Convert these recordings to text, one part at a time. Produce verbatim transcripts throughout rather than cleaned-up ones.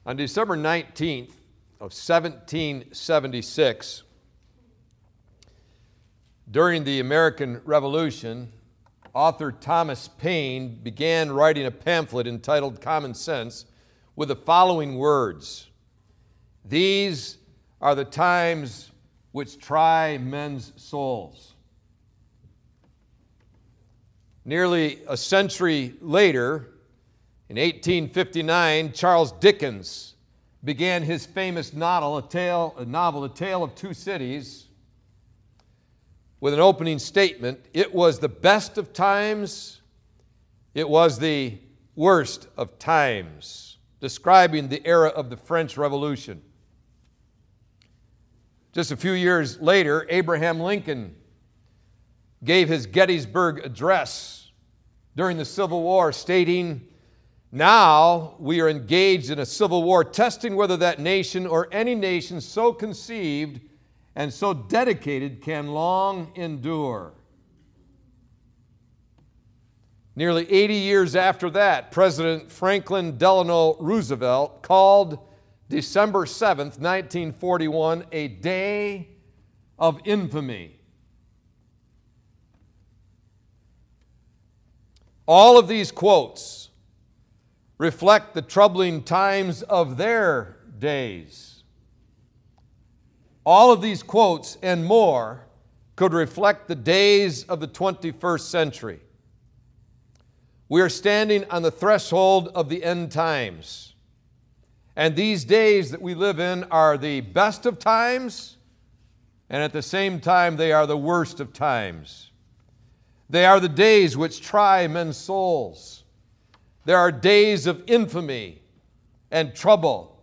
On December nineteenth of seventeen seventy-six, during the American Revolution, author Thomas Paine began writing a pamphlet entitled Common Sense with the following words: "These are the times which try men's souls." Nearly a century later, in eighteen fifty-nine, Charles Dickens began his famous novel, A Tale, a novel, A Tale of Two Cities, with an opening statement: "It was the best of times, it was the worst of times," describing the era of the French Revolution. Just a few years later, Abraham Lincoln gave his Gettysburg Address during the Civil War, stating, "Now we are engaged in a civil war, testing whether that nation or any nation so conceived and so dedicated can long endure." Nearly eighty years after that, President Franklin Delano Roosevelt called December seventh, nineteen forty-one, a day of infamy. All of these quotes reflect the troubling times of their days. All of these quotes and more could reflect the days of the twenty-first century. We are standing on the threshold of the end times. And these days that we live in are the best of times, and at the same time they are the worst of times. They are the days which try men's souls. There are days of infamy and trouble,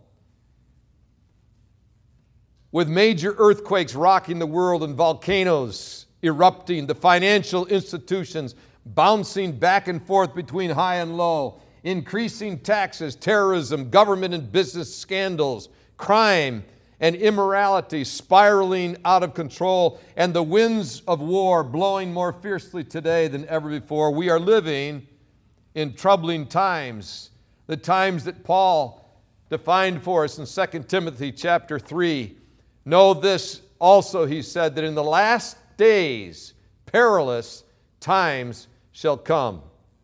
with major earthquakes rocking the world and volcanoes erupting, the financial institutions bouncing back and forth between high and low, increasing taxes, terrorism, government and business scandals, crime and immorality spiraling out of control, and the winds of war blowing more fiercely today than ever before. We are living in troubling times, the times that Paul defined for us in Second Timothy chapter three. "Know this also," he said, "that in the last days perilous times shall come."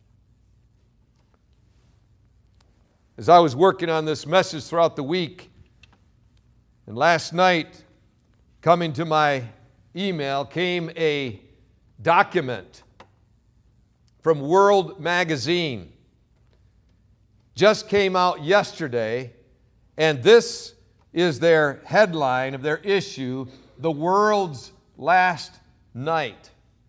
As I was working on this message throughout the week, and last night, coming to my email, came a document from World Magazine. Just came out yesterday, and this is their headline of their issue, "The World's Last Night."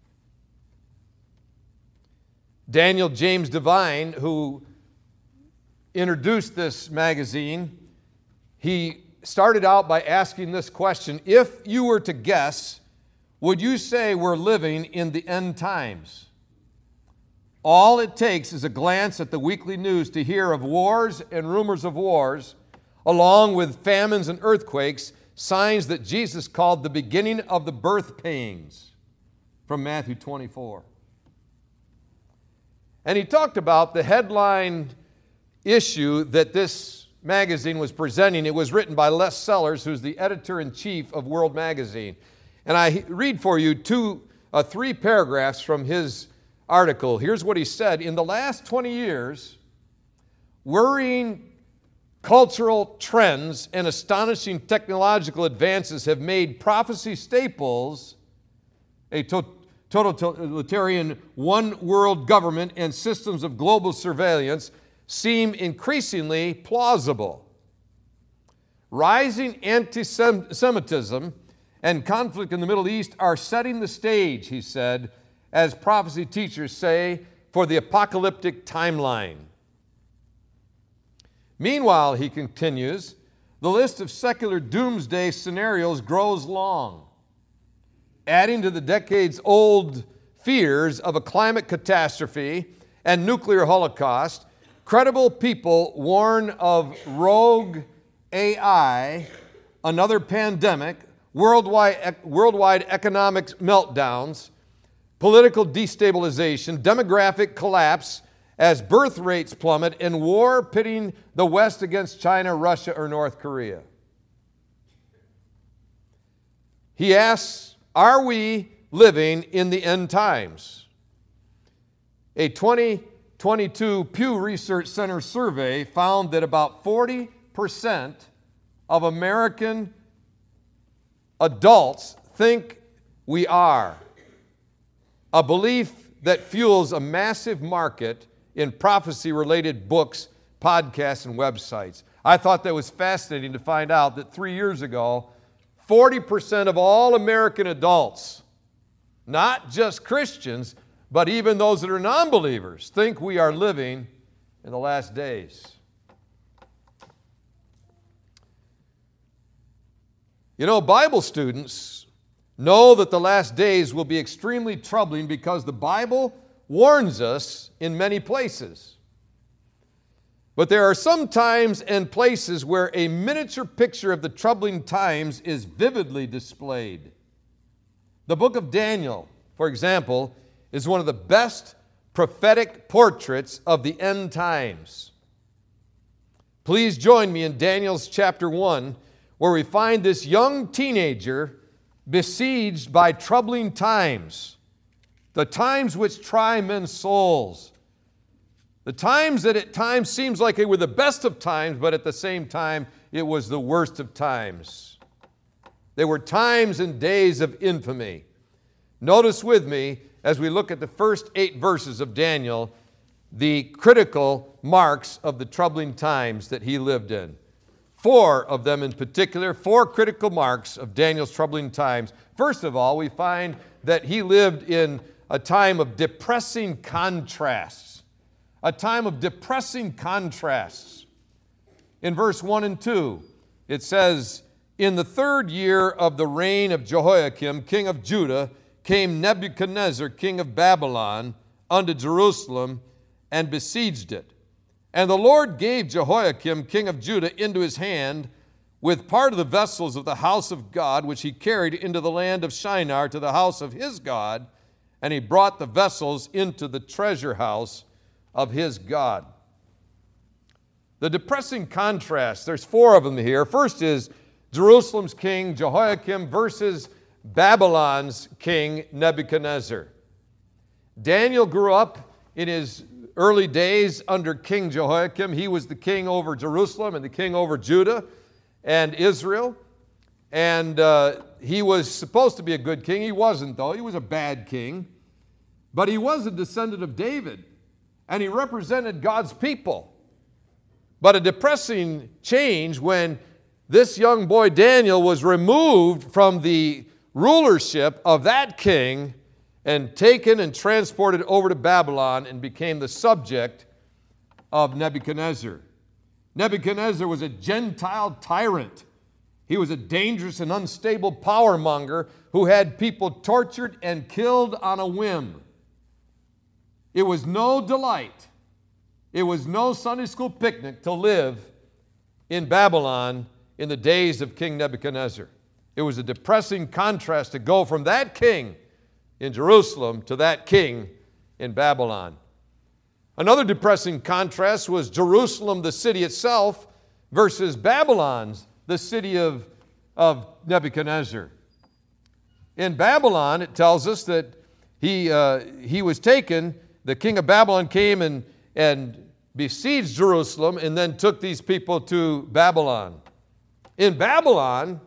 Daniel James Devine, who introduced this magazine, he started out by asking this question: if you were to guess, would you say we're living in the end times? All it takes is a glance at the weekly news to hear of wars and rumors of wars, along with famines and earthquakes, signs that Jesus called the beginning of the birth pains from Matthew twenty-four. And he talked about the headline issue that this magazine was presenting. It was written by Les Sellers, who's the editor-in-chief of World Magazine. And I read for you two, uh, three paragraphs from his article. Here's what he said: "In the last twenty years, worrying cultural trends and astonishing technological advances have made prophecy staples, a to- totalitarian one-world government and systems of global surveillance, seem increasingly plausible. Rising anti-Semitism and conflict in the Middle East are setting the stage," he said, "as prophecy teachers say, for the apocalyptic timeline." Meanwhile, he continues, the list of secular doomsday scenarios grows long, adding to the decades-old fears of a climate catastrophe and nuclear holocaust. Credible people warn of rogue A I, another pandemic, worldwide, worldwide economic meltdowns, political destabilization, demographic collapse, as birth rates plummet and war pitting the West against China, Russia, or North Korea. He asks, are we living in the end times? A twenty twenty-two Pew Research Center survey found that about forty percent of American adults think we are. A belief that fuels a massive market in prophecy-related books, podcasts, and websites. I thought that was fascinating to find out that three years ago, forty percent of all American adults, not just Christians, but even those that are non-believers, think we are living in the last days. You know, Bible students know that the last days will be extremely troubling because the Bible warns us in many places. But there are some times and places where a miniature picture of the troubling times is vividly displayed. The book of Daniel, for example, is one of the best prophetic portraits of the end times. Please join me in Daniel's chapter one, where we find this young teenager besieged by troubling times, the times which try men's souls, the times that at times seems like they were the best of times, but at the same time it was the worst of times. They were times and days of infamy. Notice with me, as we look at the first eight verses of Daniel, the critical marks of the troubling times that he lived in. Four of them in particular, four critical marks of Daniel's troubling times. First of all, we find that he lived in a time of depressing contrasts. A time of depressing contrasts. In verse one and two, it says, in the third year of the reign of Jehoiakim, king of Judah, came Nebuchadnezzar, king of Babylon, unto Jerusalem, and besieged it. And the Lord gave Jehoiakim, king of Judah, into his hand, with part of the vessels of the house of God, which he carried into the land of Shinar to the house of his God, and he brought the vessels into the treasure house of his God. The depressing contrast, there's four of them here. First is Jerusalem's king, Jehoiakim, versus Babylon's king, Nebuchadnezzar. Daniel grew up in his early days under King Jehoiakim. He was the king over Jerusalem and the king over Judah and Israel. And uh, he was supposed to be a good king. He wasn't, though. He was a bad king. But he was a descendant of David, and he represented God's people. But a depressing change when this young boy Daniel was removed from the rulership of that king and taken and transported over to Babylon and became the subject of Nebuchadnezzar. Nebuchadnezzar was a Gentile tyrant. He was a dangerous and unstable power monger who had people tortured and killed on a whim. It was no delight. It was no Sunday school picnic to live in Babylon in the days of King Nebuchadnezzar. It was a depressing contrast to go from that king in Jerusalem to that king in Babylon. Another depressing contrast was Jerusalem, the city itself, versus Babylon's, the city of, of Nebuchadnezzar. In Babylon, it tells us that he, uh, he was taken, the king of Babylon came and, and besieged Jerusalem and then took these people to Babylon. In Babylon,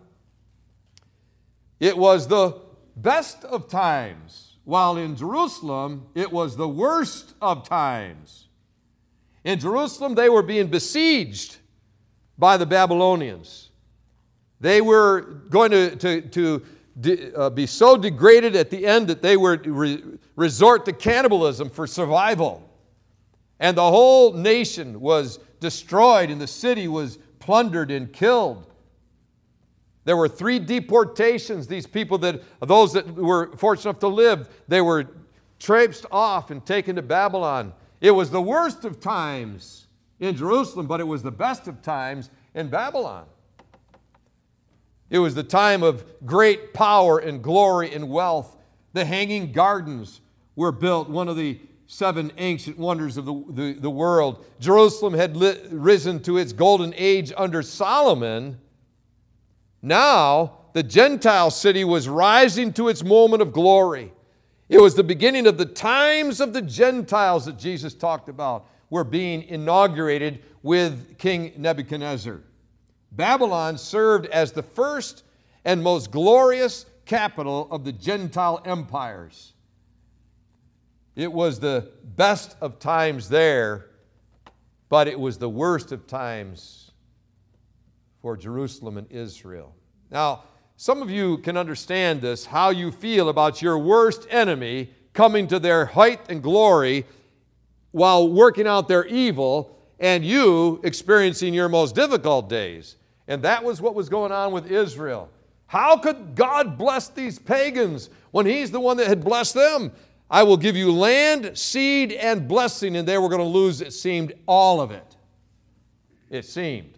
it was the best of times, while in Jerusalem, it was the worst of times. In Jerusalem, they were being besieged by the Babylonians. They were going to, to, to de, uh, be so degraded at the end that they would re, resort to cannibalism for survival. And the whole nation was destroyed, and the city was plundered and killed. There were three deportations. These people that, those that were fortunate enough to live, they were traipsed off and taken to Babylon. It was the worst of times in Jerusalem, but it was the best of times in Babylon. It was the time of great power and glory and wealth. The Hanging Gardens were built, one of the seven ancient wonders of the, the, the world. Jerusalem had li- risen to its golden age under Solomon. Now, the Gentile city was rising to its moment of glory. It was the beginning of the times of the Gentiles that Jesus talked about were being inaugurated with King Nebuchadnezzar. Babylon served as the first and most glorious capital of the Gentile empires. It was the best of times there, but it was the worst of times for Jerusalem and Israel. Now, some of you can understand this, how you feel about your worst enemy coming to their height and glory while working out their evil, and you experiencing your most difficult days. And that was what was going on with Israel. How could God bless these pagans when He's the one that had blessed them? I will give you land, seed, and blessing, and they were going to lose, it seemed, all of it. It seemed.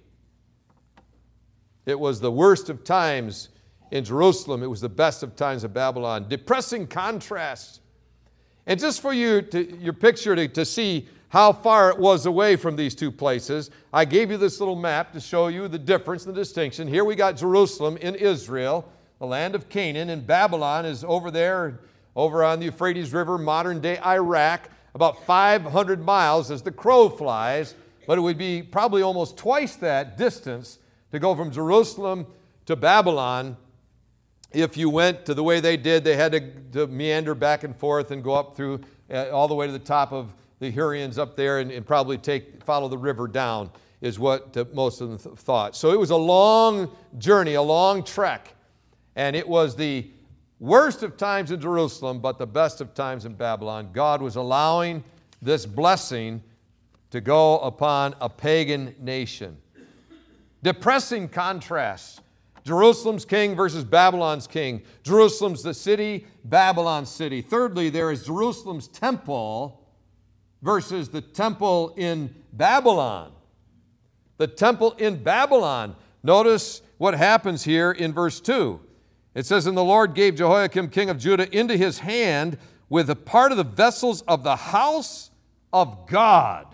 It was the worst of times in Jerusalem. It was the best of times in Babylon. Depressing contrast. And just for you, to, your picture to, to see how far it was away from these two places, I gave you this little map to show you the difference and the distinction. Here we got Jerusalem in Israel, the land of Canaan, and Babylon is over there, over on the Euphrates River, modern-day Iraq, about five hundred miles as the crow flies, but it would be probably almost twice that distance to go from Jerusalem to Babylon. If you went to the way they did, they had to, to meander back and forth and go up through uh, all the way to the top of the Hurrians up there and, and probably take follow the river down, is what uh, most of them th- thought. So it was a long journey, a long trek, and it was the worst of times in Jerusalem, but the best of times in Babylon. God was allowing this blessing to go upon a pagan nation. Depressing contrasts. Jerusalem's king versus Babylon's king. Jerusalem's the city, Babylon's city. Thirdly, there is Jerusalem's temple versus the temple in Babylon. The temple in Babylon. Notice what happens here in verse two. It says, "And the Lord gave Jehoiakim, king of Judah, into his hand with a part of the vessels of the house of God,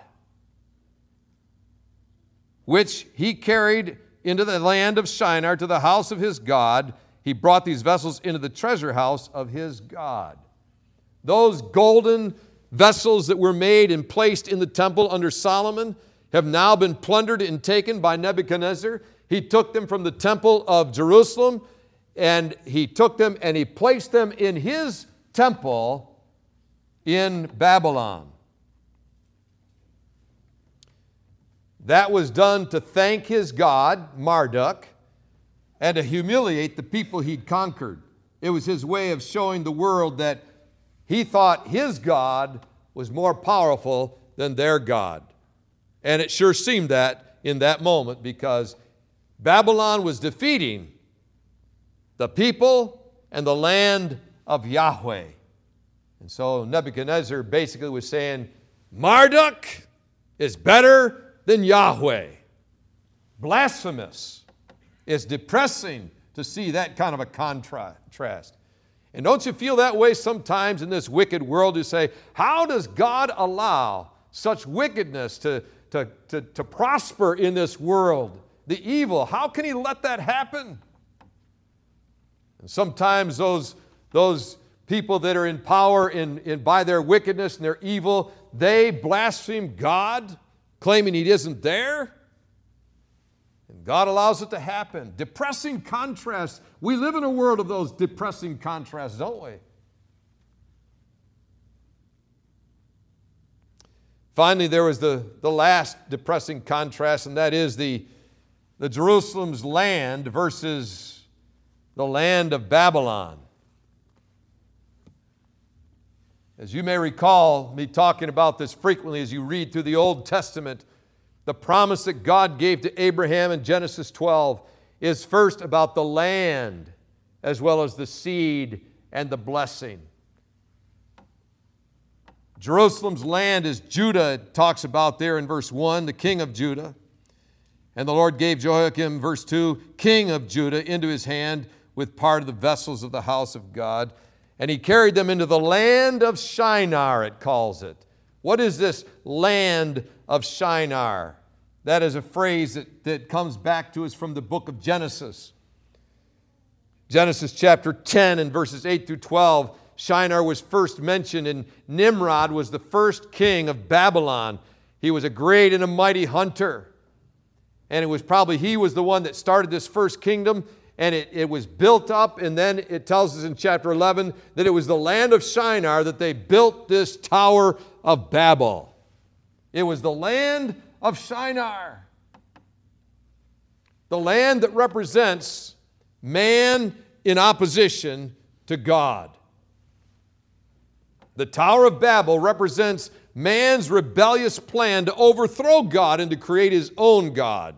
which he carried into the land of Shinar to the house of his God. He brought these vessels into the treasure house of his God." Those golden vessels that were made and placed in the temple under Solomon have now been plundered and taken by Nebuchadnezzar. He took them from the temple of Jerusalem, and he took them and he placed them in his temple in Babylon. That was done to thank his god, Marduk, and to humiliate the people he'd conquered. It was his way of showing the world that he thought his God was more powerful than their God. And it sure seemed that in that moment, because Babylon was defeating the people and the land of Yahweh. And so Nebuchadnezzar basically was saying, Marduk is better than Yahweh. Blasphemous. It's depressing to see that kind of a contrast. And don't you feel that way sometimes in this wicked world? You say, how does God allow such wickedness to, to, to, to prosper in this world? The evil, how can He let that happen? And sometimes those, those people that are in power in, in, by their wickedness and their evil, they blaspheme God, claiming He isn't there. And God allows it to happen. Depressing contrasts. We live in a world of those depressing contrasts, don't we? Finally, there was the, the last depressing contrast, and that is the, the Jerusalem's land versus the land of Babylon. As you may recall me talking about this frequently as you read through the Old Testament, the promise that God gave to Abraham in Genesis twelve is first about the land as well as the seed and the blessing. Jerusalem's land is Judah, it talks about there in verse one, the king of Judah. And the Lord gave Jehoiakim, verse two, king of Judah, into his hand with part of the vessels of the house of God. And he carried them into the land of Shinar, it calls it. What is this land of Shinar? That is a phrase that, that comes back to us from the book of Genesis. Genesis chapter ten and verses eight through twelve. Shinar was first mentioned, and Nimrod was the first king of Babylon. He was a great and a mighty hunter. And it was probably he was the one that started this first kingdom, and it, it was built up, and then it tells us in chapter eleven that it was the land of Shinar that they built this Tower of Babel. It was the land of Shinar. The land that represents man in opposition to God. The Tower of Babel represents man's rebellious plan to overthrow God and to create his own God.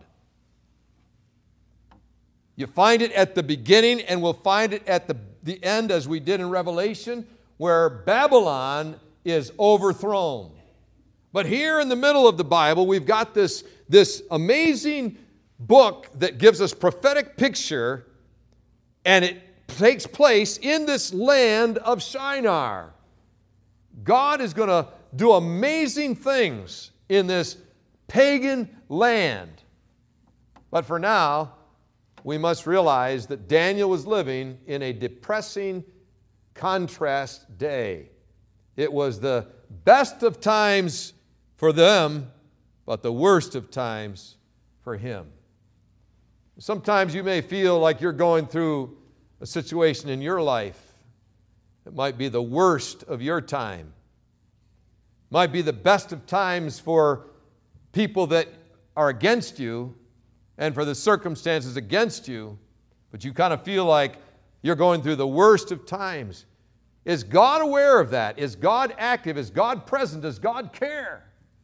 You find it at the beginning, and we'll find it at the, the end, as we did in Revelation, where Babylon is overthrown. But here in the middle of the Bible, we've got this, this amazing book that gives us prophetic picture, and it takes place in this land of Shinar. God is going to do amazing things in this pagan land. But for now, we must realize that Daniel was living in a depressing contrast day. It was the best of times for them, but the worst of times for him. Sometimes you may feel like you're going through a situation in your life that might be the worst of your time. Might be the best of times for people that are against you and for the circumstances against you, but you kind of feel like you're going through the worst of times. Is God aware of that? Is God active? Is God present? Does God care?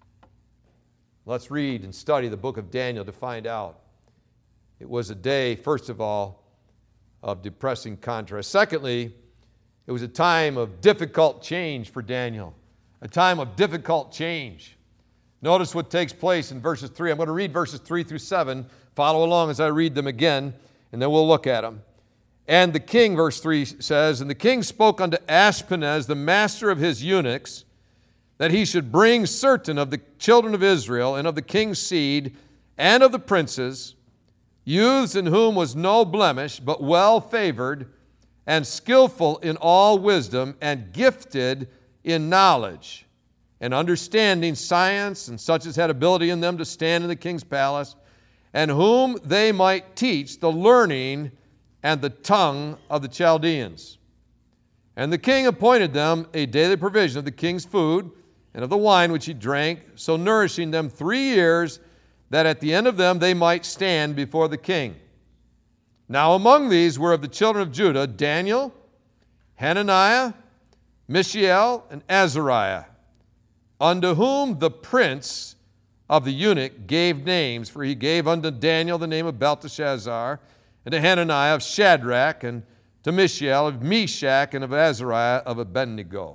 Let's read and study the book of Daniel to find out. It was a day, first of all, of depressing contrast. Secondly, it was a time of difficult change for Daniel, a time of difficult change. Notice what takes place in verses three. I'm going to read verses three through seven. Follow along as I read them again, and then we'll look at them. And the king, verse three says, and the king spoke unto Ashpenaz, the master of his eunuchs, that he should bring certain of the children of Israel and of the king's seed and of the princes, youths in whom was no blemish, but well favored, and skillful in all wisdom, and gifted in knowledge, and understanding science, and such as had ability in them to stand in the king's palace, and whom they might teach the learning and the tongue of the Chaldeans. And the king appointed them a daily provision of the king's food and of the wine which he drank, so nourishing them three years, that at the end of them they might stand before the king. Now among these were of the children of Judah Daniel, Hananiah, Mishael, and Azariah, unto whom the prince of the eunuch gave names, for he gave unto Daniel the name of Belteshazzar, and to Hananiah of Shadrach, and to Mishael of Meshach, and of Azariah of Abednego.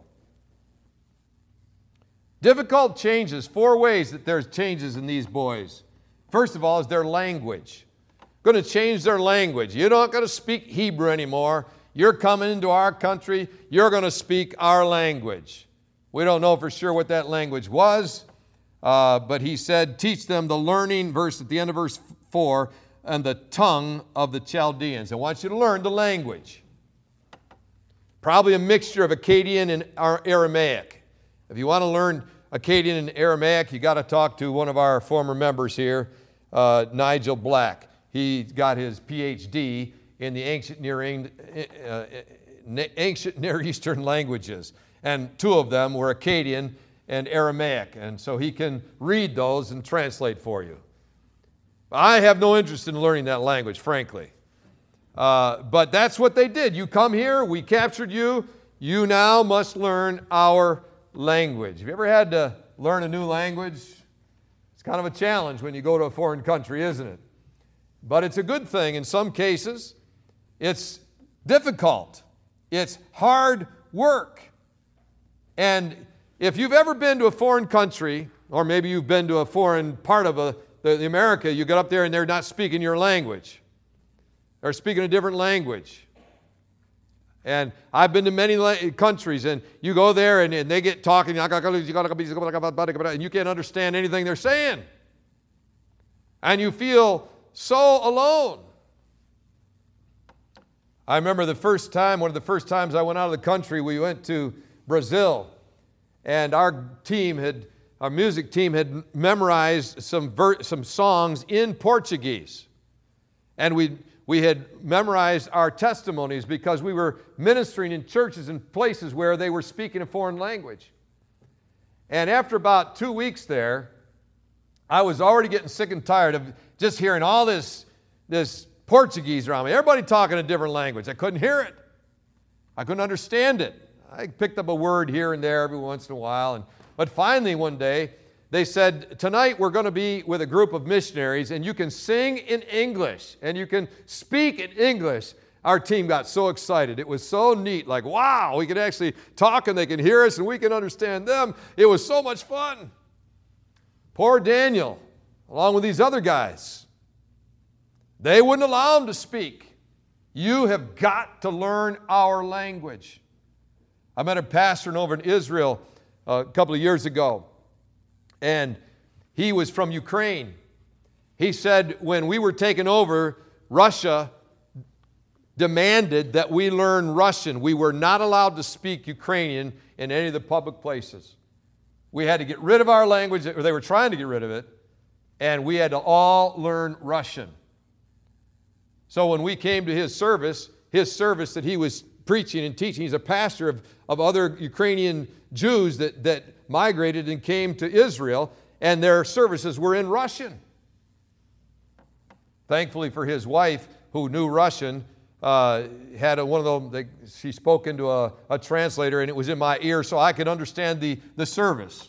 Difficult changes, four ways that there's changes in these boys. First of all is their language. Going to change their language. You're not going to speak Hebrew anymore. You're coming into our country. You're going to speak our language. We don't know for sure what that language was, uh, but he said, teach them the learning, verse at the end of verse four, and the tongue of the Chaldeans. I want you to learn the language. Probably a mixture of Akkadian and Aramaic. If you want to learn Akkadian and Aramaic, you got to talk to one of our former members here, uh, Nigel Black. He got his P H D in the ancient Near, uh, ancient Near Eastern languages, and two of them were Akkadian and Aramaic, and so he can read those and translate for you. I have no interest in learning that language, frankly. Uh, but that's what they did. You come here, we captured you, you now must learn our language. Have you ever had to learn a new language? It's kind of a challenge when you go to a foreign country, isn't it? But it's a good thing in some cases. It's difficult. It's hard work. And if you've ever been to a foreign country, or maybe you've been to a foreign part of a, the, the America, you get up there and they're not speaking your language. They're speaking a different language. And I've been to many la- countries, and you go there, and, and they get talking, and you can't understand anything they're saying. And you feel so alone. I remember the first time, one of the first times I went out of the country, we went to Brazil, and our team had, our music team had memorized some ver- some songs in Portuguese. And we we had memorized our testimonies because we were ministering in churches and places where they were speaking a foreign language. And after about two weeks there, I was already getting sick and tired of just hearing all this, this Portuguese around me. Everybody talking a different language. I couldn't hear it. I couldn't understand it. I picked up a word here and there every once in a while. And, but finally one day, they said, tonight we're going to be with a group of missionaries, and you can sing in English, and you can speak in English. Our team got so excited. It was so neat. Like, wow, we can actually talk, and they can hear us, and we can understand them. It was so much fun. Poor Daniel, along with these other guys, they wouldn't allow him to speak. You have got to learn our language. I met a pastor over in Israel a couple of years ago, and he was from Ukraine. He said when we were taken over, Russia demanded that we learn Russian. We were not allowed to speak Ukrainian in any of the public places. We had to get rid of our language, or they were trying to get rid of it, and we had to all learn Russian. So when we came to his service, his service that he was preaching and teaching, he's a pastor of, of other Ukrainian Jews that, that migrated and came to Israel, and their services were in Russian. Thankfully for his wife, who knew Russian, uh, had a, one of them, they, she spoke into a, a translator, and it was in my ear so I could understand the, the service.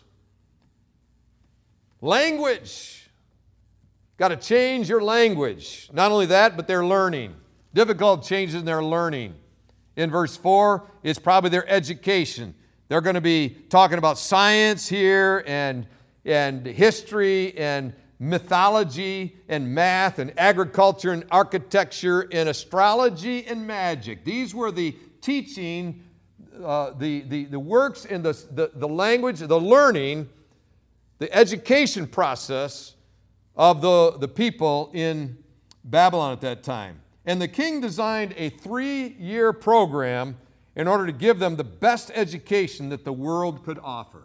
Language. Got to change your language. Not only that, but they're learning. Difficult changes in their learning. In verse four, it's probably their education. They're going to be talking about science here, and, and history, and mythology, and math, and agriculture, and architecture, and astrology, and magic. These were the teaching, uh, the, the, the works in the, the, the language, the learning, the education process of the, the people in Babylon at that time. And the king designed a three-year program in order to give them the best education that the world could offer.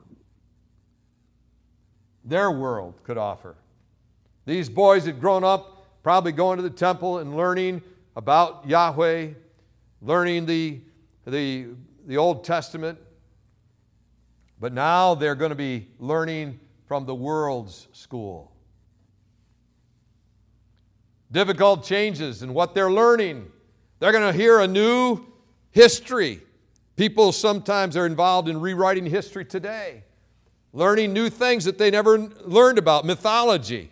Their world could offer. These boys had grown up probably going to the temple and learning about Yahweh, learning the, the, the Old Testament. But now they're going to be learning from the world's school. Difficult changes in what they're learning. They're going to hear a new history. People sometimes are involved in rewriting history today, learning new things that they never learned about, mythology.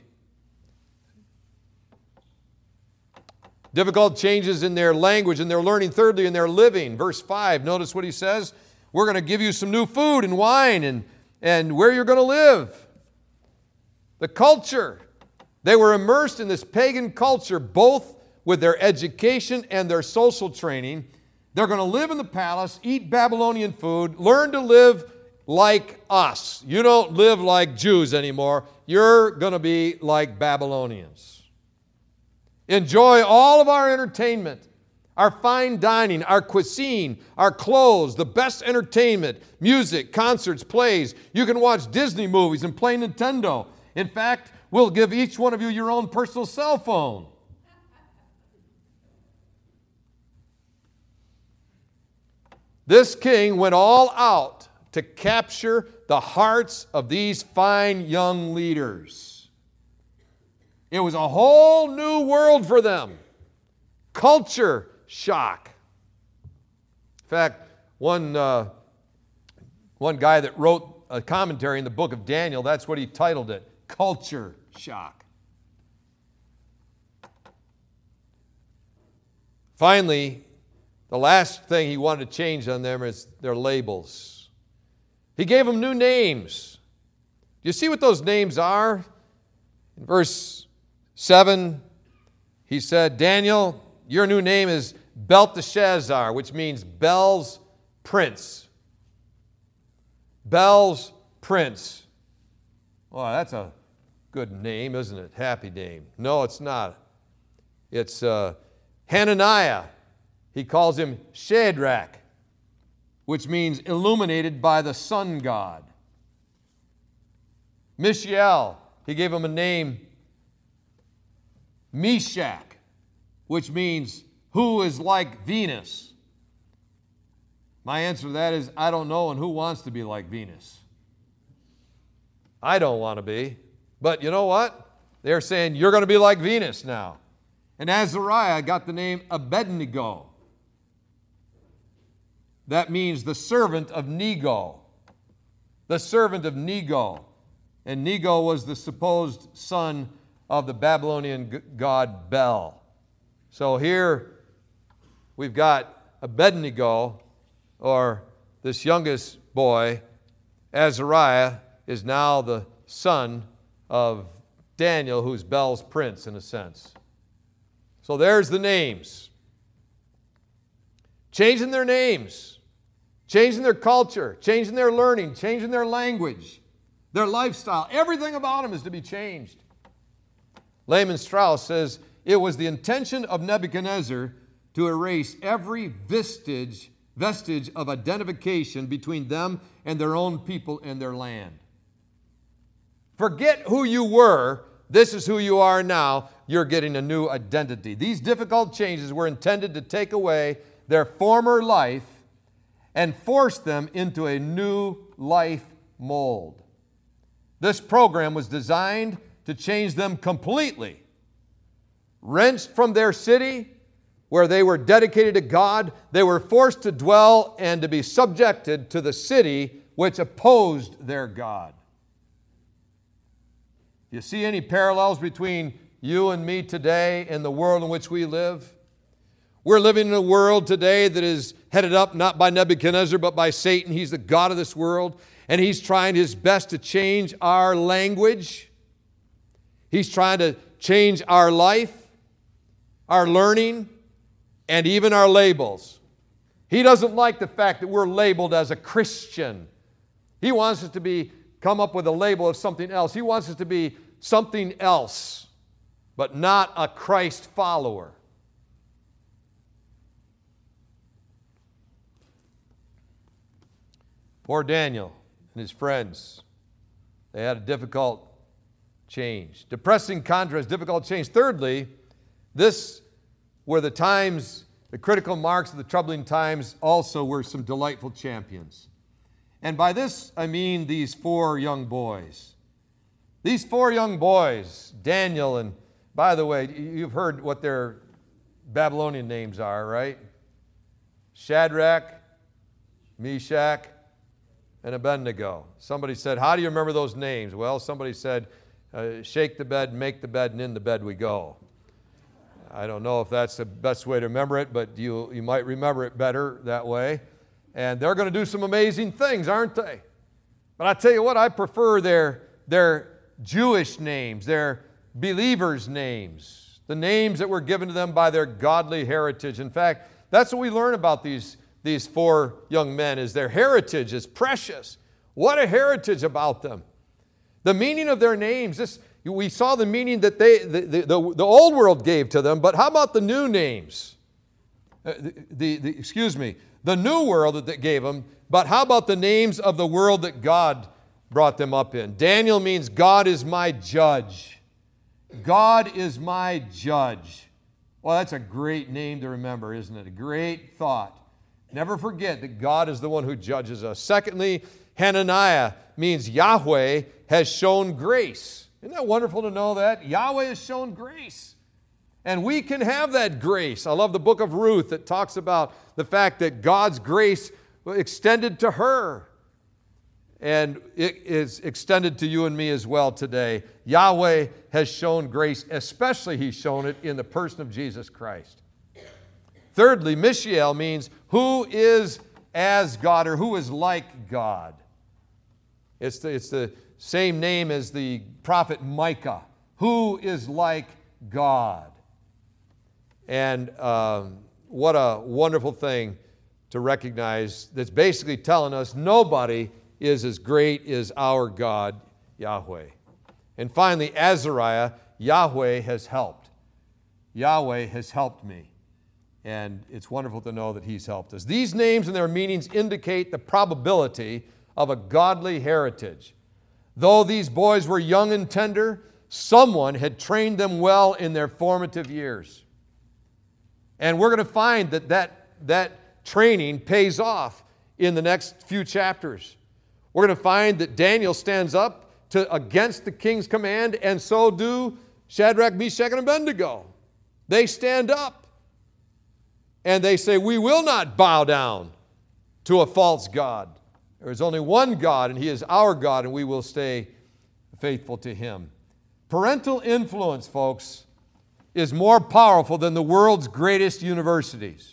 Difficult changes in their language and their learning. Thirdly, in their living. Verse five, notice what he says. We're going to give you some new food and wine and, and where you're going to live. The culture. They were immersed in this pagan culture, both with their education and their social training. They're going to live in the palace, eat Babylonian food, learn to live like us. You don't live like Jews anymore. You're going to be like Babylonians. Enjoy all of our entertainment, our fine dining, our cuisine, our clothes, the best entertainment, music, concerts, plays. You can watch Disney movies and play Nintendo. In fact, we'll give each one of you your own personal cell phone. This king went all out to capture the hearts of these fine young leaders. It was a whole new world for them. Culture shock. In fact, one, uh, one guy that wrote a commentary in the book of Daniel, that's what he titled it, Culture Shock. Finally, the last thing he wanted to change on them is their labels. He gave them new names. Do you see what those names are? In verse seven, he said, Daniel, your new name is Belteshazzar, which means Bel's prince. Bel's prince. Oh, that's a good name, isn't it? Happy name. No, it's not. It's uh, Hananiah. He calls him Shadrach, which means illuminated by the sun god. Mishael, he gave him a name, Meshach, which means who is like Venus. My answer to that is I don't know, and who wants to be like Venus? I don't want to be. But you know what? They're saying you're going to be like Venus now. And Azariah got the name Abednego. That means the servant of Nego. The servant of Nego. And Nego was the supposed son of the Babylonian god Bel. So here we've got Abednego, or this youngest boy, Azariah, is now the son of Daniel, who's Bel's prince in a sense. So there's the names. Changing their names, changing their culture, changing their learning, changing their language, their lifestyle. Everything about them is to be changed. Lehman Strauss says, it was the intention of Nebuchadnezzar to erase every vestige, vestige of identification between them and their own people and their land. Forget who you were. This is who you are now. You're getting a new identity. These difficult changes were intended to take away their former life and force them into a new life mold. This program was designed to change them completely. Wrenched from their city, where they were dedicated to God, they were forced to dwell and to be subjected to the city which opposed their God. You see any parallels between you and me today and the world in which we live? We're living in a world today that is headed up not by Nebuchadnezzar but by Satan. He's the god of this world, and he's trying his best to change our language. He's trying to change our life, our learning, and even our labels. He doesn't like the fact that we're labeled as a Christian. He wants us to be come up with a label of something else. He wants us to be something else, but not a Christ follower. Poor Daniel and his friends. They had a difficult change. Depressing contrast, difficult change. Thirdly, this were the times, the critical marks of the troubling times also were some delightful champions. And by this, I mean these four young boys. These four young boys, Daniel, and by the way, you've heard what their Babylonian names are, right? Shadrach, Meshach, and Abednego. Somebody said, how do you remember those names? Well, somebody said, uh, shake the bed, make the bed, and in the bed we go. I don't know if that's the best way to remember it, but you, you might remember it better that way. And they're going to do some amazing things, aren't they? But I tell you what, I prefer their, their Jewish names, their believers' names, the names that were given to them by their godly heritage. In fact, that's what we learn about these, these four young men, is their heritage is precious. What a heritage about them. The meaning of their names, this, we saw the meaning that they, the, the, the, the old world gave to them, but how about the new names? Uh, the, the, the, excuse me. The new world that they gave them, but how about the names of the world that God brought them up in? Daniel means God is my judge. God is my judge. Well, that's a great name to remember, isn't it? A great thought. Never forget that God is the one who judges us. Secondly, Hananiah means Yahweh has shown grace. Isn't that wonderful to know that? Yahweh has shown grace. And we can have that grace. I love the book of Ruth that talks about the fact that God's grace extended to her. And it is extended to you and me as well today. Yahweh has shown grace, especially He's shown it in the person of Jesus Christ. Thirdly, Mishael means who is as God, or who is like God. It's the, it's the same name as the prophet Micah. Who is like God? And um, what a wonderful thing to recognize that's basically telling us nobody is as great as our God, Yahweh. And finally, Azariah, Yahweh has helped. Yahweh has helped me. And it's wonderful to know that He's helped us. These names and their meanings indicate the probability of a godly heritage. Though these boys were young and tender, someone had trained them well in their formative years. And we're going to find that that, that training pays off in the next few chapters. We're going to find that Daniel stands up to, against the king's command, and so do Shadrach, Meshach, and Abednego. They stand up and they say, we will not bow down to a false god. There is only one God, and He is our God, and we will stay faithful to Him. Parental influence, folks, is more powerful than the world's greatest universities.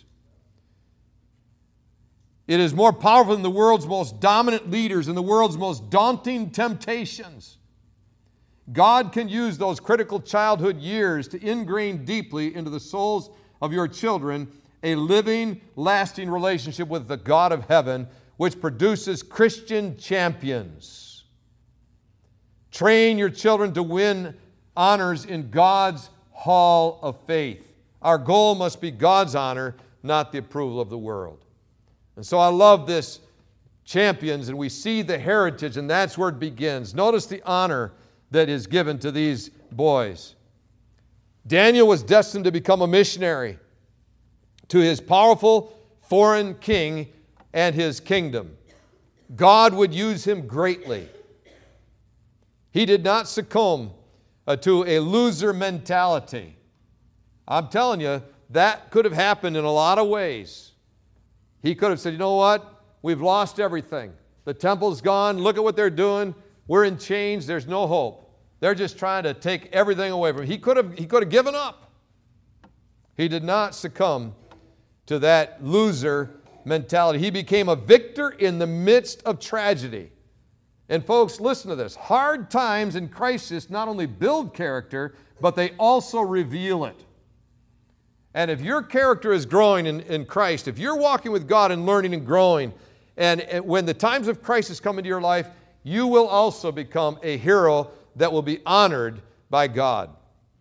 It is more powerful than the world's most dominant leaders and the world's most daunting temptations. God can use those critical childhood years to ingrain deeply into the souls of your children a living, lasting relationship with the God of heaven, which produces Christian champions. Train your children to win honors in God's hall of faith. Our goal must be God's honor, not the approval of the world. And so I love this champions, and we see the heritage, and that's where it begins. Notice the honor that is given to these boys. Daniel was destined to become a missionary to his powerful foreign king and his kingdom. God would use him greatly. He did not succumb uh, to a loser mentality. I'm telling you, that could have happened in a lot of ways. He could have said, you know what? We've lost everything. The temple's gone. Look at what they're doing. We're in chains. There's no hope. They're just trying to take everything away from him. He could have, he could have given up. He did not succumb to that loser mentality. He became a victor in the midst of tragedy. And folks, listen to this. Hard times and crisis not only build character, but they also reveal it. And if your character is growing in, in Christ, if you're walking with God and learning and growing, and, and when the times of crisis come into your life, you will also become a hero that will be honored by God.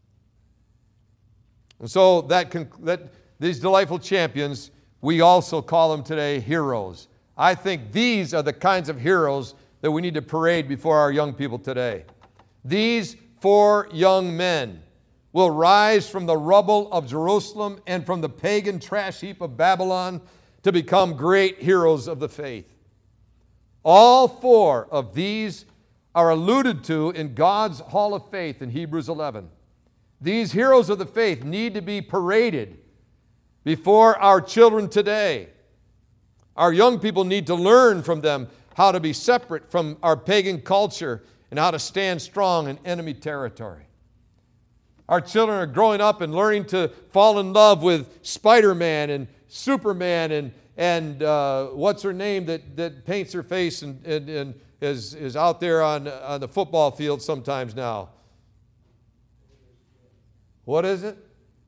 And so that, that these delightful champions, we also call them today heroes. I think these are the kinds of heroes that we need to parade before our young people today. These four young men will rise from the rubble of Jerusalem and from the pagan trash heap of Babylon to become great heroes of the faith. All four of these are alluded to in God's hall of faith in Hebrews eleven. These heroes of the faith need to be paraded before our children today. Our young people need to learn from them how to be separate from our pagan culture and how to stand strong in enemy territory. Our children are growing up and learning to fall in love with Spider-Man and Superman and, and uh, what's her name that, that paints her face and, and, and is, is out there on, on the football field sometimes now. What is it?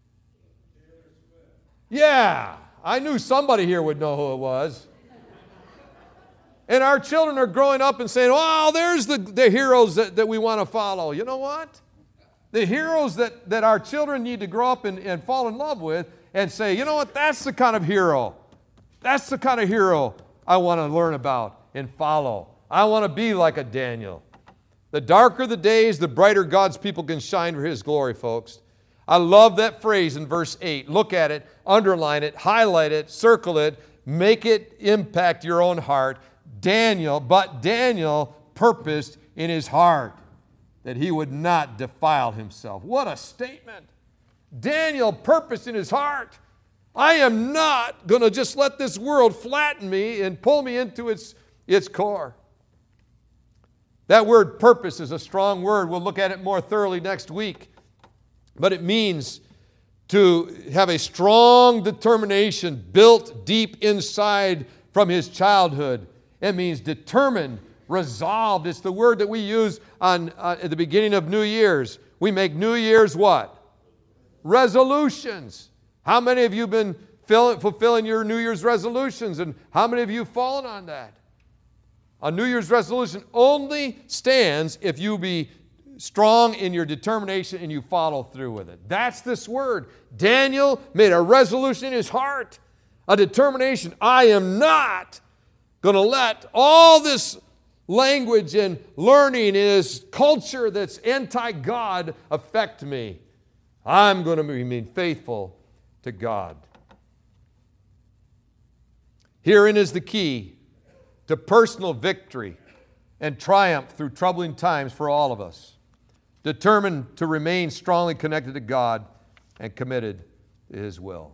Yeah, I knew somebody here would know who it was. And our children are growing up and saying, oh, there's the, the heroes that, that we want to follow. You know what? The heroes that, that our children need to grow up and, and fall in love with and say, you know what, that's the kind of hero. That's the kind of hero I want to learn about and follow. I want to be like a Daniel. The darker the days, the brighter God's people can shine for His glory, folks. I love that phrase in verse eight. Look at it, underline it, highlight it, circle it, make it impact your own heart. Daniel, but Daniel purposed in his heart that he would not defile himself. What a statement. Daniel purposed in his heart, I am not going to just let this world flatten me and pull me into its, its core. That word purpose is a strong word. We'll look at it more thoroughly next week. But it means to have a strong determination built deep inside from his childhood. It means determined, resolved. It's the word that we use on uh, at the beginning of New Year's. We make New Year's what? Resolutions. How many of you have been fulfilling your New Year's resolutions. And how many of you have fallen on that? A New Year's resolution only stands if you be strong in your determination and you follow through with it. That's this word. Daniel made a resolution in his heart, a determination. I am not going to let all this language and learning in this culture that's anti-God affect me. I'm going to remain faithful to God. Herein is the key to personal victory and triumph through troubling times for all of us. Determined to remain strongly connected to God and committed to His will.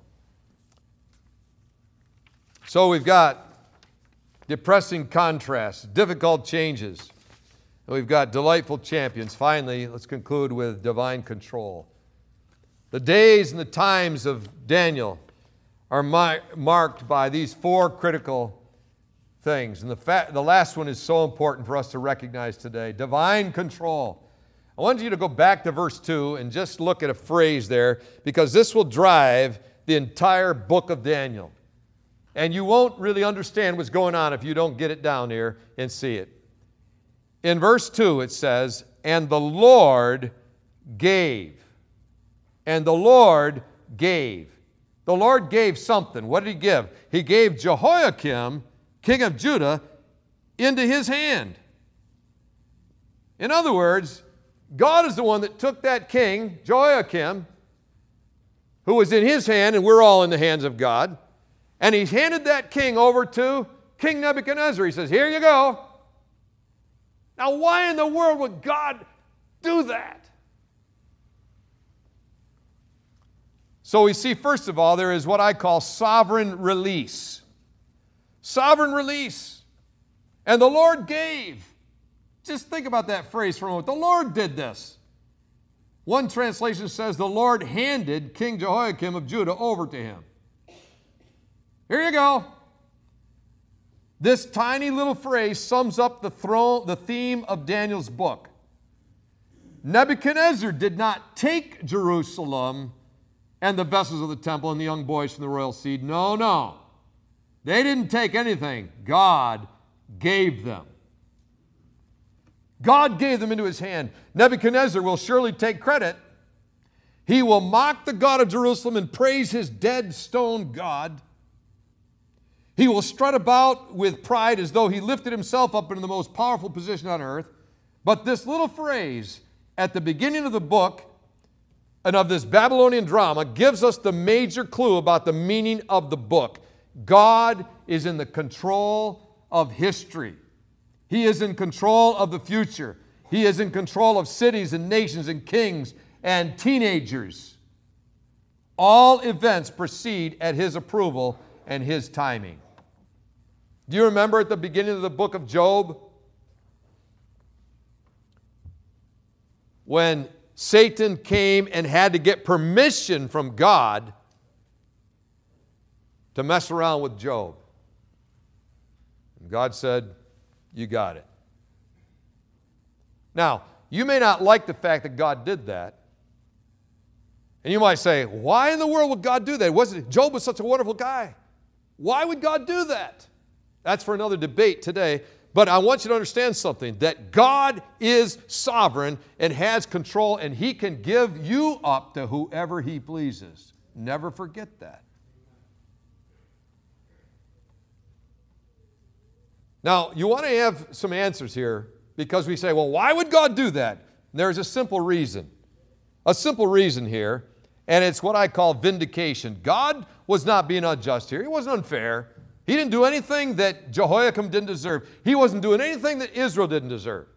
So we've got depressing contrasts, difficult changes. And we've got delightful champions. Finally, let's conclude with divine control. The days and the times of Daniel are mar- marked by these four critical things. And the, fa- the last one is so important for us to recognize today. Divine control. I want you to go back to verse two and just look at a phrase there, because this will drive the entire book of Daniel. And you won't really understand what's going on if you don't get it down here and see it. In verse two it says, and the Lord gave. And the Lord gave. The Lord gave something. What did He give? He gave Jehoiakim, king of Judah, into his hand. In other words, God is the one that took that king, Jehoiakim, who was in his hand, and we're all in the hands of God, and He handed that king over to King Nebuchadnezzar. He says, here you go. Now, why in the world would God do that? So we see, first of all, there is what I call sovereign release. Sovereign release. And the Lord gave. Just think about that phrase for a moment. The Lord did this. One translation says the Lord handed King Jehoiakim of Judah over to him. Here you go. This tiny little phrase sums up the throne, the theme of Daniel's book. Nebuchadnezzar did not take Jerusalem and the vessels of the temple and the young boys from the royal seed. No, no. They didn't take anything. God gave them. God gave them into his hand. Nebuchadnezzar will surely take credit. He will mock the God of Jerusalem and praise his dead stone god. He will strut about with pride as though he lifted himself up into the most powerful position on earth. But this little phrase at the beginning of the book and of this Babylonian drama gives us the major clue about the meaning of the book. God is in the control of history. He is in control of the future. He is in control of cities and nations and kings and teenagers. All events proceed at His approval and His timing. Do you remember at the beginning of the book of Job when Satan came and had to get permission from God to mess around with Job? And God said, you got it. Now, you may not like the fact that God did that. And you might say, why in the world would God do that? Wasn't Job was such a wonderful guy. Why would God do that? That's for another debate today. But I want you to understand something, that God is sovereign and has control, and He can give you up to whoever He pleases. Never forget that. Now, you want to have some answers here, because we say, well, why would God do that? There's a simple reason. A simple reason here, and it's what I call vindication. God was not being unjust here. He wasn't unfair. He didn't do anything that Jehoiakim didn't deserve. He wasn't doing anything that Israel didn't deserve.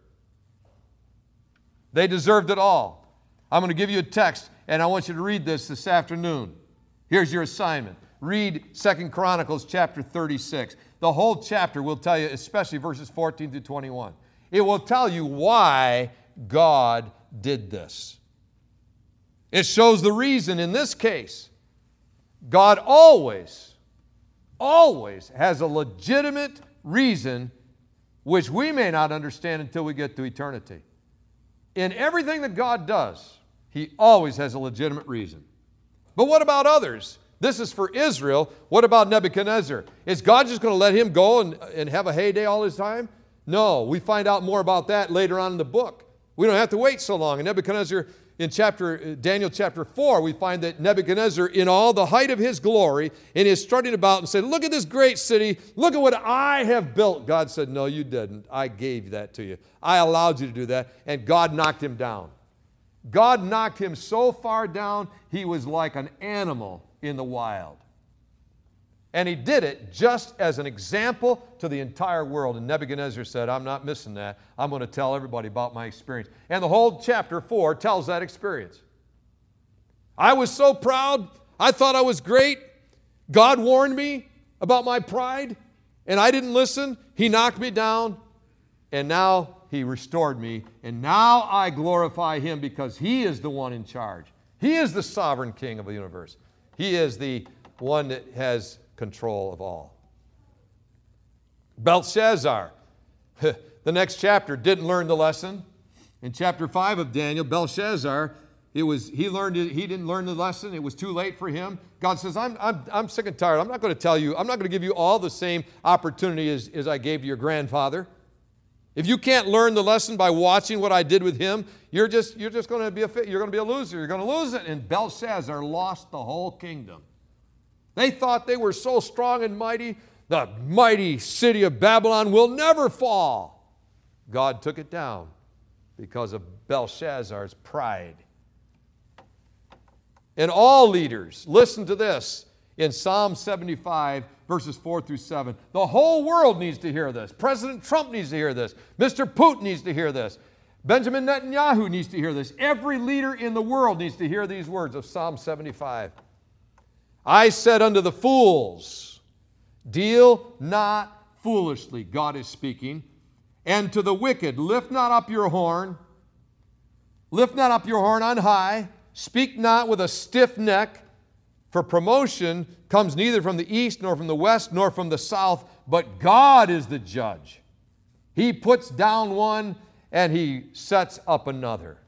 They deserved it all. I'm going to give you a text, and I want you to read this this afternoon. Here's your assignment. Read Second Chronicles chapter thirty-six. The whole chapter will tell you, especially verses fourteen through twenty-one. It will tell you why God did this. It shows the reason in this case. God always, always has a legitimate reason which we may not understand until we get to eternity. In everything that God does, He always has a legitimate reason. But what about others? This is for Israel. What about Nebuchadnezzar? Is God just going to let him go and, and have a heyday all his time? No, we find out more about that later on in the book. We don't have to wait so long. And Nebuchadnezzar, in chapter Daniel chapter four, we find that Nebuchadnezzar, in all the height of his glory, and is strutting about and said, look at this great city. Look at what I have built. God said, no, you didn't. I gave that to you. I allowed you to do that. And God knocked him down. God knocked him so far down, he was like an animal in the wild. And he did it just as an example to the entire world. And Nebuchadnezzar said, I'm not missing that. I'm going to tell everybody about my experience. And the whole chapter four tells that experience. I was so proud. I thought I was great. God warned me about my pride, and I didn't listen. He knocked me down, and now he restored me. And now I glorify him because he is the one in charge. He is the sovereign king of the universe. He is the one that has control of all. Belshazzar, the next chapter, didn't learn the lesson. In chapter five of Daniel, Belshazzar, it was, he, learned it, he didn't learn the lesson. It was too late for him. God says, I'm, I'm, I'm sick and tired. I'm not going to tell you, I'm not going to give you all the same opportunity as, as I gave to your grandfather. If you can't learn the lesson by watching what I did with him, you're just, you're just going to be a, you're going to be a loser. You're going to lose it. And Belshazzar lost the whole kingdom. They thought they were so strong and mighty, the mighty city of Babylon will never fall. God took it down because of Belshazzar's pride. And all leaders, listen to this in Psalm seventy-five, verses four through seven. The whole world needs to hear this. President Trump needs to hear this. Mister Putin needs to hear this. Benjamin Netanyahu needs to hear this. Every leader in the world needs to hear these words of Psalm seventy-five. I said unto the fools, deal not foolishly, God is speaking, and to the wicked, lift not up your horn, lift not up your horn on high, speak not with a stiff neck, for promotion comes neither from the east, nor from the west, nor from the south, but God is the judge. He puts down one, and he sets up another.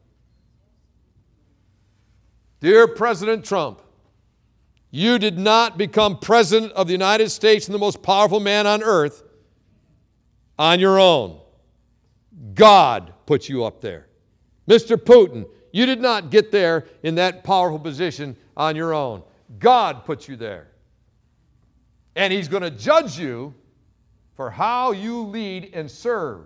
Dear President Trump, you did not become President of the United States and the most powerful man on earth on your own. God put you up there. Mister Putin, you did not get there in that powerful position on your own. God put you there. And he's going to judge you for how you lead and serve.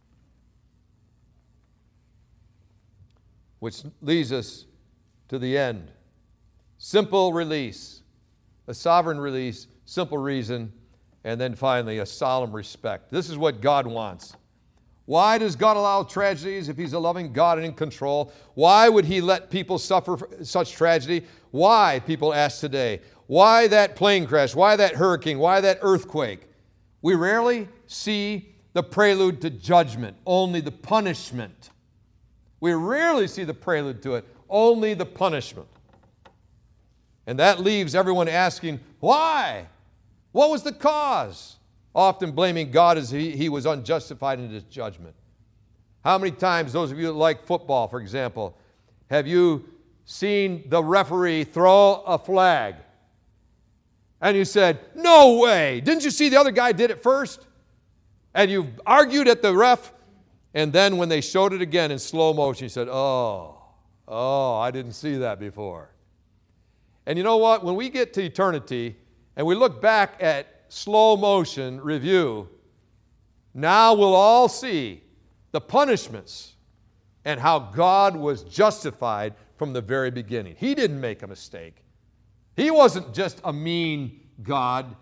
Which leads us to the end. Simple release, a sovereign release, simple reason, and then finally a solemn respect. This is what God wants. Why does God allow tragedies if he's a loving God and in control? Why would he let people suffer such tragedy? Why, people ask today, why that plane crash? Why that hurricane? Why that earthquake? We rarely see the prelude to judgment, only the punishment. We rarely see the prelude to it, only the punishment. And that leaves everyone asking, why? What was the cause? Often blaming God as he, he was unjustified in his judgment. How many times, those of you that like football, for example, have you seen the referee throw a flag? And you said, no way. Didn't you see the other guy did it first? And you argued at the ref, and then when they showed it again in slow motion, you said, oh, oh, I didn't see that before. And you know what? When we get to eternity and we look back at slow motion review, now we'll all see the punishments and how God was justified from the very beginning. He didn't make a mistake. He wasn't just a mean God.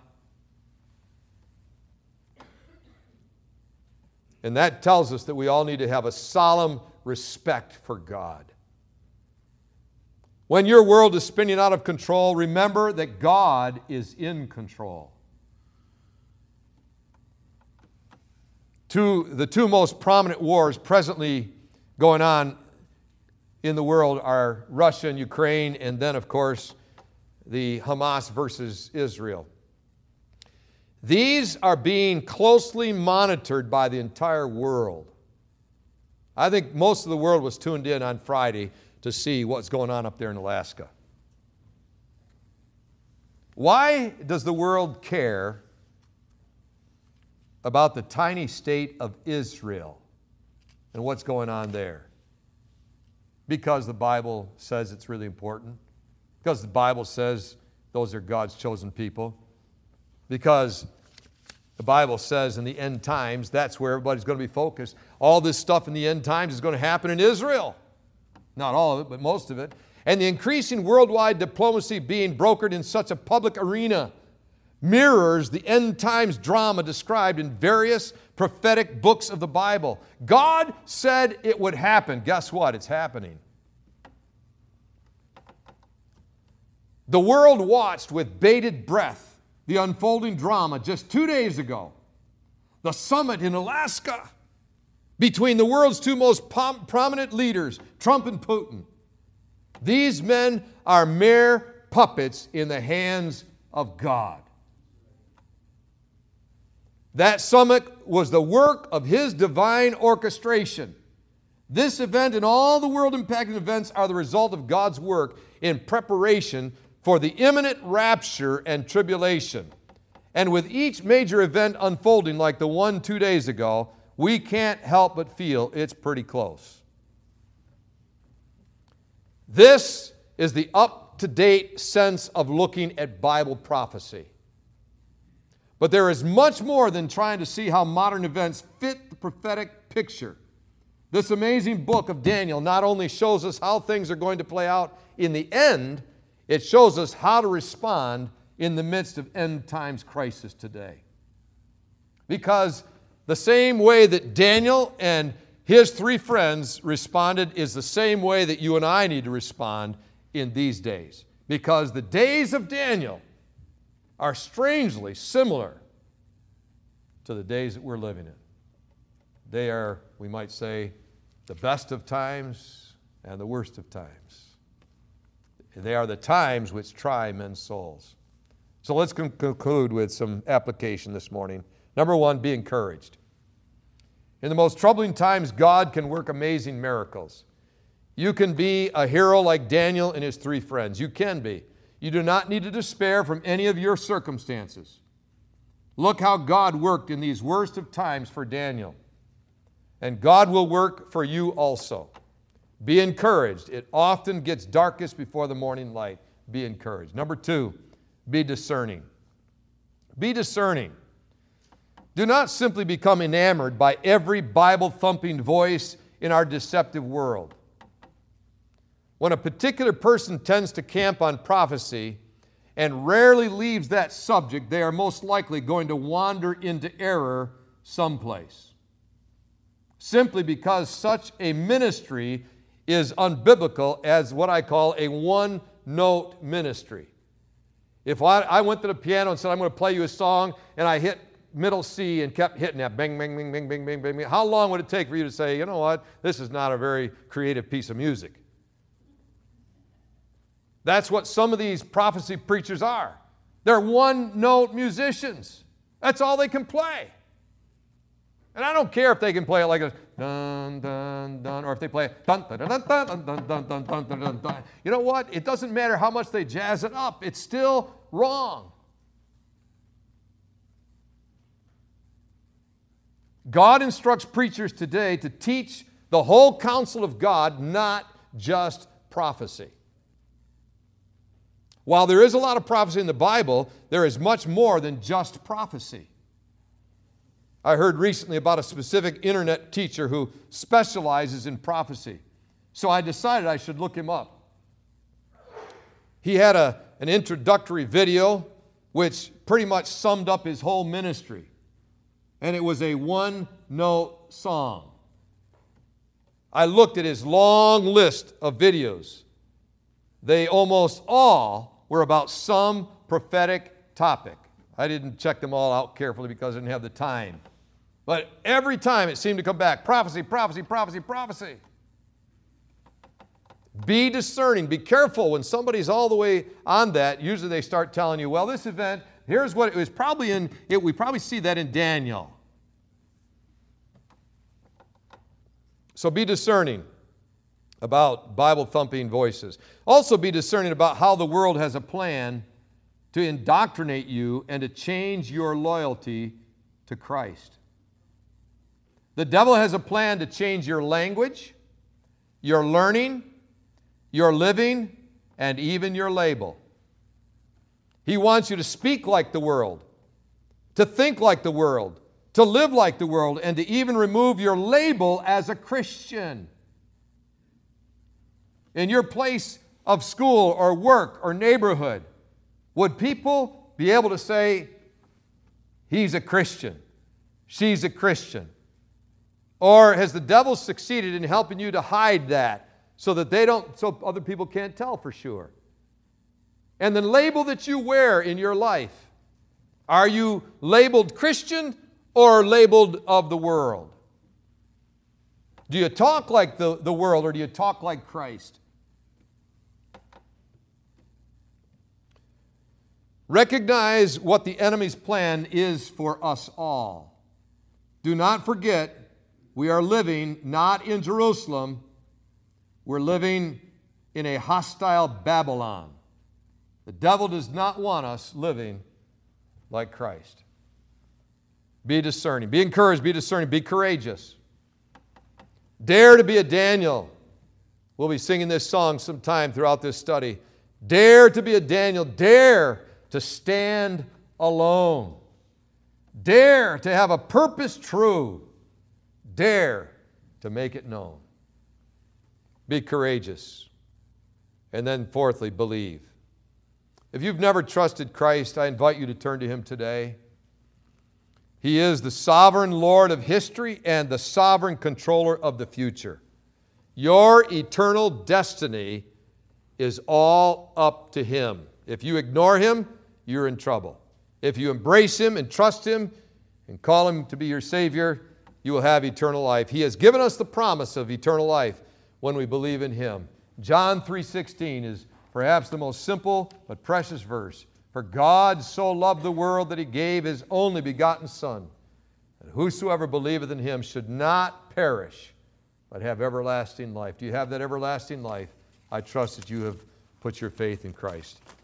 And that tells us that we all need to have a solemn respect for God. When your world is spinning out of control, remember that God is in control. Two, the two most prominent wars presently going on in the world are Russia and Ukraine, and then, of course, the Hamas versus Israel. These are being closely monitored by the entire world. I think most of the world was tuned in on Friday to see what's going on up there in Alaska. Why does the world care about the tiny state of Israel and what's going on there? Because the Bible says it's really important. Because the Bible says those are God's chosen people. Because the Bible says in the end times, that's where everybody's going to be focused. All this stuff in the end times is going to happen in Israel. Not all of it, but most of it. And the increasing worldwide diplomacy being brokered in such a public arena mirrors the end times drama described in various prophetic books of the Bible. God said it would happen. Guess what? It's happening. The world watched with bated breath the unfolding drama just two days ago. The summit in Alaska between the world's two most pom- prominent leaders, Trump and Putin. These men are mere puppets in the hands of God. That summit was the work of His divine orchestration. This event and all the world-impacting events are the result of God's work in preparation for the imminent rapture and tribulation. And with each major event unfolding like the one two days ago, we can't help but feel it's pretty close. This is the up-to-date sense of looking at Bible prophecy. But there is much more than trying to see how modern events fit the prophetic picture. This amazing book of Daniel not only shows us how things are going to play out in the end, it shows us how to respond in the midst of end times crisis today. Because the same way that Daniel and his three friends responded is the same way that you and I need to respond in these days. Because the days of Daniel are strangely similar to the days that we're living in. They are, we might say, the best of times and the worst of times. They are the times which try men's souls. So let's con- conclude with some application this morning. Number one, be encouraged. In the most troubling times, God can work amazing miracles. You can be a hero like Daniel and his three friends. You can be. You do not need to despair from any of your circumstances. Look how God worked in these worst of times for Daniel. And God will work for you also. Be encouraged. It often gets darkest before the morning light. Be encouraged. Number two, be discerning. Be discerning. Do not simply become enamored by every Bible-thumping voice in our deceptive world. When a particular person tends to camp on prophecy and rarely leaves that subject, they are most likely going to wander into error someplace. Simply because such a ministry is unbiblical as what I call a one-note ministry. If I, I went to the piano and said, I'm going to play you a song, and I hit middle C and kept hitting that, bang, bang, bang, bang, bang, bang, bang, bang, how long would it take for you to say, you know what, this is not a very creative piece of music? That's what some of these prophecy preachers are. They're one-note musicians. That's all they can play. And I don't care if they can play it like a dun, dun, dun, or if they play it dun, dun, dun, dun, dun, dun, dun, dun, dun, dun, dun, dun. You know what? It doesn't matter how much they jazz it up. It's still wrong. God instructs preachers today to teach the whole counsel of God, not just prophecy. While there is a lot of prophecy in the Bible, there is much more than just prophecy. I heard recently about a specific internet teacher who specializes in prophecy. So I decided I should look him up. He had a, an introductory video which pretty much summed up his whole ministry. And it was a one-note song. I looked at his long list of videos. They almost all were about some prophetic topic. I didn't check them all out carefully because I didn't have the time. But every time it seemed to come back, prophecy, prophecy, prophecy, prophecy. Be discerning. Be careful when somebody's all the way on that. Usually they start telling you, well, this event, here's what it was probably in, it, we probably see that in Daniel. So be discerning about Bible-thumping voices. Also be discerning about how the world has a plan to indoctrinate you and to change your loyalty to Christ. The devil has a plan to change your language, your learning, your living, and even your label. He wants you to speak like the world, to think like the world, to live like the world, and to even remove your label as a Christian. In your place of school or work or neighborhood, would people be able to say, he's a Christian, she's a Christian? Or has the devil succeeded in helping you to hide that so that they don't, so other people can't tell for sure? And the label that you wear in your life, are you labeled Christian or labeled of the world? Do you talk like the, the world or do you talk like Christ? Recognize what the enemy's plan is for us all. Do not forget, we are living not in Jerusalem, we're living in a hostile Babylon. The devil does not want us living like Christ. Be discerning, be encouraged, be discerning, be courageous. Dare to be a Daniel. We'll be singing this song sometime throughout this study. Dare to be a Daniel. Dare to stand alone. Dare to have a purpose true. Dare to make it known. Be courageous. And then fourthly, believe. If you've never trusted Christ, I invite you to turn to Him today. He is the sovereign Lord of history and the sovereign controller of the future. Your eternal destiny is all up to Him. If you ignore Him, you're in trouble. If you embrace Him and trust Him and call Him to be your Savior, you will have eternal life. He has given us the promise of eternal life when we believe in Him. John three sixteen is perhaps the most simple but precious verse. For God so loved the world that He gave His only begotten Son, that whosoever believeth in Him should not perish, but have everlasting life. Do you have that everlasting life? I trust that you have put your faith in Christ.